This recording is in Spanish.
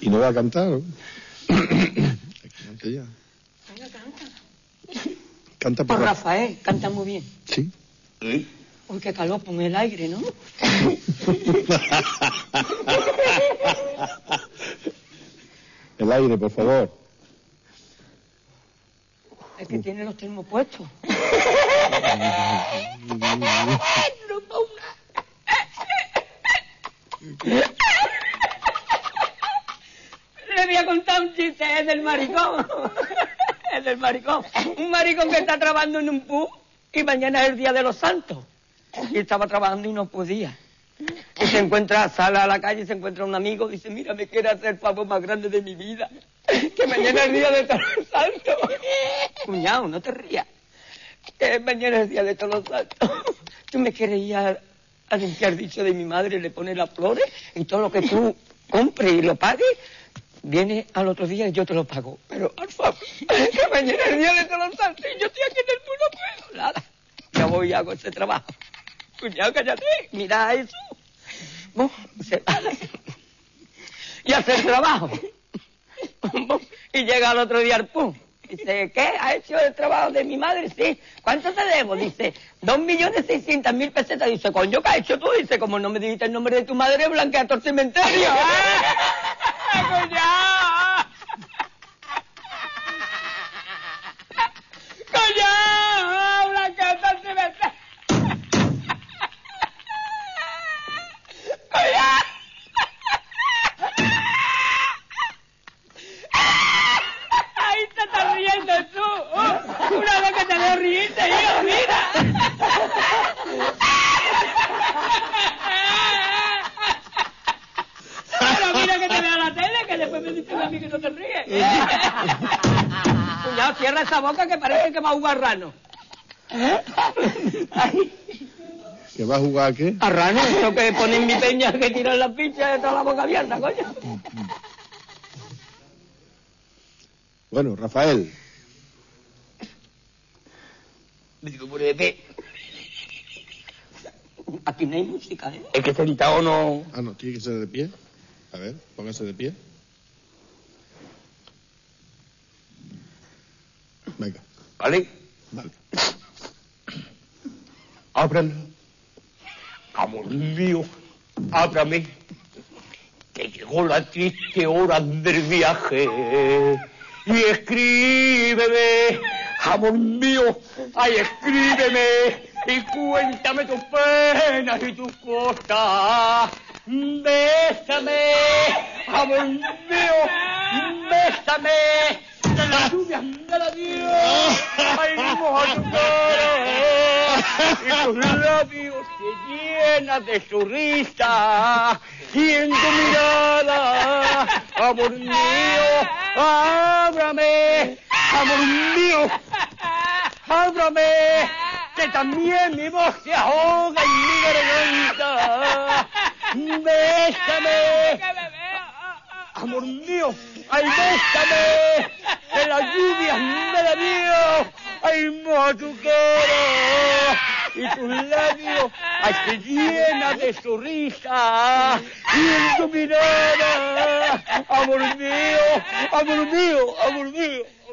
¿Y no va a cantar? ¿No? Cante ya. Venga, canta. Canta Por Rafael, canta muy bien. Sí. Uy, qué calor, pon el aire, ¿no? El aire, por favor. Es que tiene los termos puestos. No ponga. Le voy a contar un chiste, es del maricón. Es del maricón. Un maricón que está trabajando en un pub y mañana es el Día de los Santos. Y estaba trabajando y no podía. Y se encuentra, sale a la calle y se encuentra un amigo, dice, mira, me quiere hacer el favor más grande de mi vida, que mañana es el Día de todos los Santos. Cuñado, no te rías, que mañana es el Día de todos los Santos. Tú me quieres ir a limpiar dicho de mi madre, le pones las flores y todo lo que tú compres y lo pagues, viene al otro día y yo te lo pago. Pero, al favor, que mañana es el Día de todos los Santos y yo estoy aquí en el puro pueblo. Nada, ya voy y hago ese trabajo. Cuñado, cállate, mira eso. Y hace el trabajo. Y llega al otro día al pum. Dice, ¿qué? ¿Ha hecho el trabajo de mi madre? Sí. ¿Cuánto te debo? Dice, 2.600.000 pesetas. Dice, coño, ¿qué has hecho tú? Dice, como no me dijiste el nombre de tu madre, blanquea todo el cementerio. ¡Coñado! ¡Coñado! ¡Blanquea todo el cementerio! Ahí te estás riendo tú. Una vez que te veo riente, hijo, mira. Pero mira que te veo a la tele, que después me dicen a mí que no te ríes. Cuñado, cierra esa boca que parece que va a jugar rano. ¿Que va a jugar a qué? A rano, eso que ponen mi peña que tiran las pinchas de toda la boca abierta, coño. Bueno, Rafael. Aquí no hay música, ¿eh? Es que sentado no... Ah, no, tiene que ser de pie. A ver, póngase de pie. Venga. ¿Vale? Vale. Ábrame. Amor mío, ábrame, que llegó la triste hora del viaje. Y escríbeme, amor mío, ay, escríbeme, y cuéntame tus penas y tus cosas. Bésame, amor mío, bésame, de las lluvias de la Dios, ay, moja tu cara, y tus labios se llenan de su risa, y en tu mirada, amor mío, ábrame, amor mío, ábrame, que también mi voz se ahoga en mi garganta. Bésame, amor mío, ay, bésame, en las lluvias de la vida, ay, moja tu cara, y tus labios, ay, se llenan de su risa, y en tu mirada, amor mío, amor mío, amor mío.